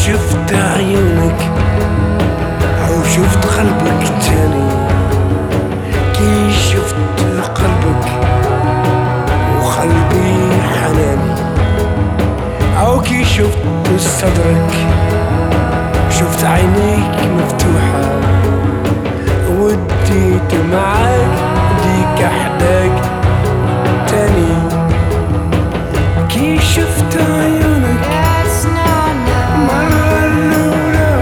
شفت عيونك أو شفت قلبك تاني، كي شفت قلبك وقلبي حناني، أو كي شفت صدرك شفت عينيك مفتوحة وديت معاك ديك أحداك تاني، كي شفت عيونك مرة الأولى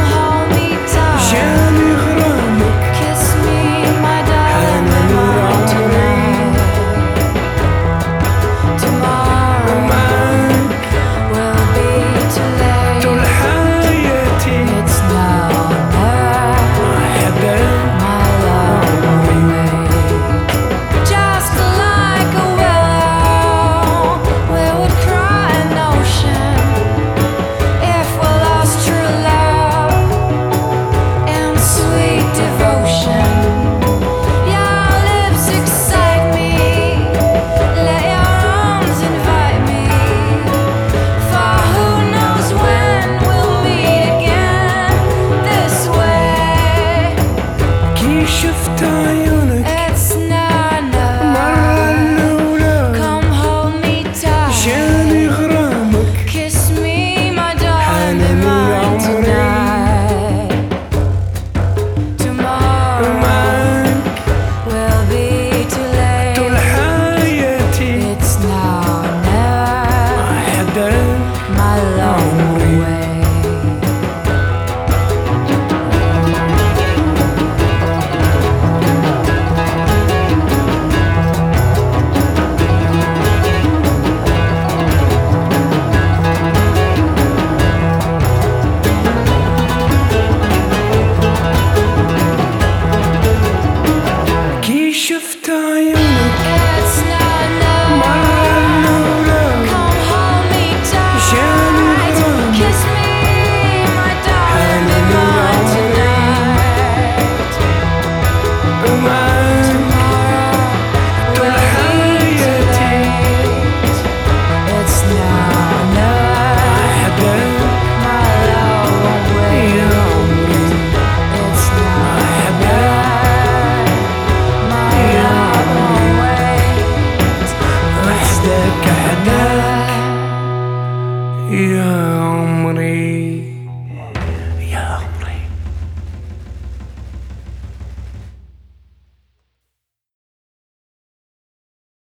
جاني غرامك أنا نور عمري معاك طول حياتي أحبك شفت عيونك مرة الأولى جاني غرامك أنا نور عمري معاك طول حياتي أحبك عمري. شفت عيونك مرة الأولى جاني غرامك أنا نور عمري معاك طول حياتي أحبك يا عمري أحبك يا عمري.